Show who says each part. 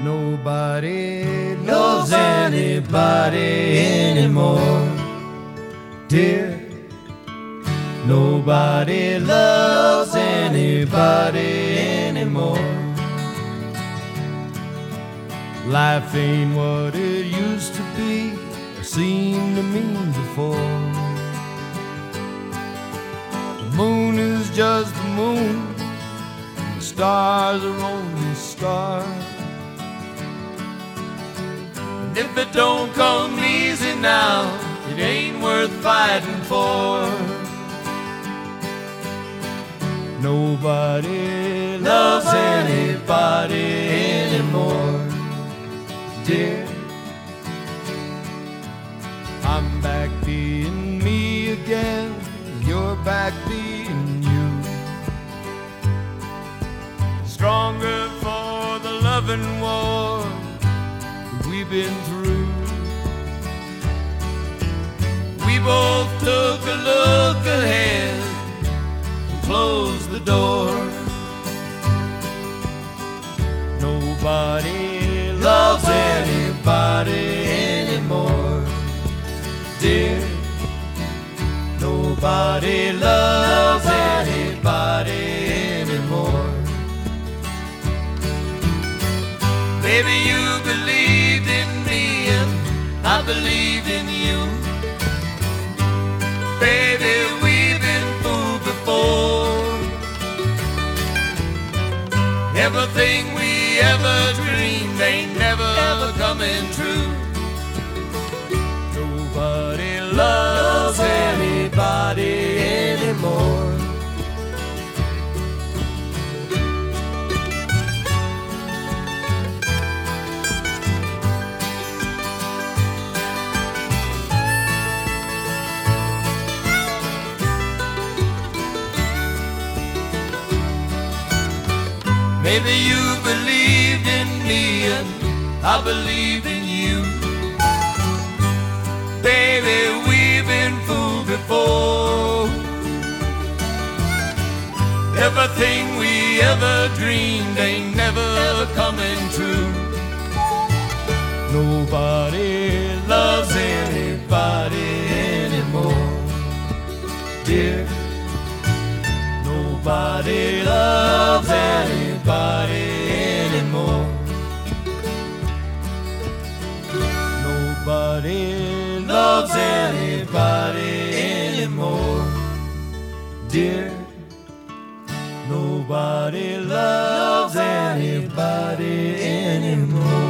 Speaker 1: Nobody loves anybody anymore, dear. Nobody loves anybody anymore. Life ain't what it used to be or seemed to mean before. The moon is just the moon, and the stars are only stars. And if it don't come easy now, it ain't worth fighting for. Nobody loves anybody anymore, dear. I'm back being me again, you're back being you. Stronger for the loving war we've been through. We both took a look ahead and closed the door. Nobody loves anybody anymore, dear. Nobody loves anybody anymore. Baby, you believed in me and I believed in you. Baby, we've been fooled before. Everything we ever dreamed ain't never coming true. Nobody loves anybody anymore. Maybe you believed in me and I believed in you. Baby, we've been fooled before. Everything we ever dreamed ain't never coming true. Nobody loves anybody anymore, dear. Nobody loves anybody anymore. Nobody loves anybody anymore, dear. Nobody loves anybody anymore.